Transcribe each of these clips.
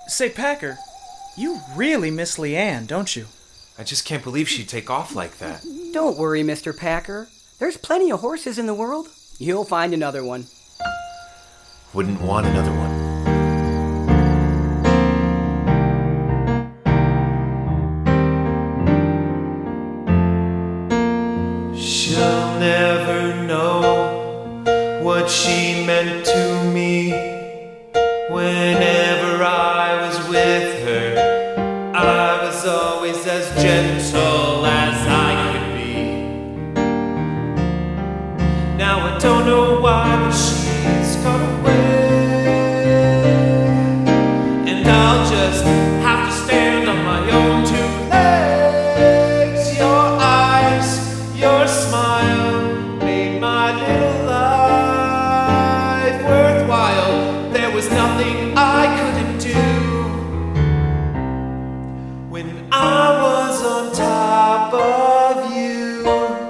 Say, Packer, you really miss Leanne, don't you? I just can't believe she'd take off like that. Don't worry, Mr. Packer. There's plenty of horses in the world. You'll find another one. Wouldn't want another one. She'll never know what she meant to me. Whenever I was with her, I was always as gentle as I could be. Now I don't know why, but she's gone away, and I'll just have to stand on my own two legs. Your eyes, your smile made my little life worthwhile. There was nothing I couldn't do when I was on top of you.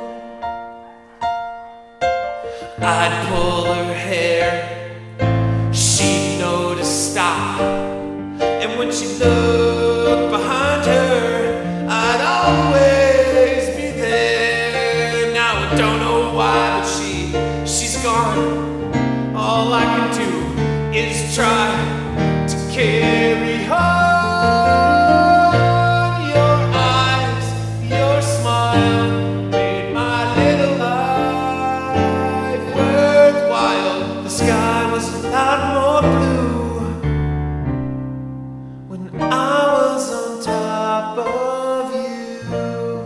I'd pull her hair, she'd know to stop, and when she looked behind her, I'd always be there. Now I don't know why, but she's gone. All I can do is try to carry on. Your eyes, your smile made my little life worthwhile. The sky was a lot more blue when I was on top of you.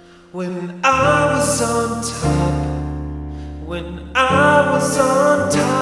When I was on top, when I was on top.